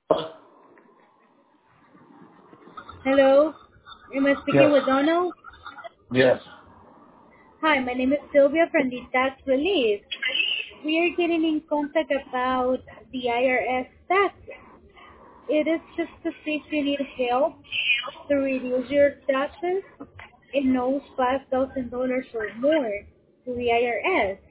Hello, am I speaking Yes. with Donald? Yes. Hi, my name is Sylvia from the Tax Relief. We are getting in contact about the IRS taxes. It is just to see if you need help to reduce your taxes and owes $5,000 or more to the IRS.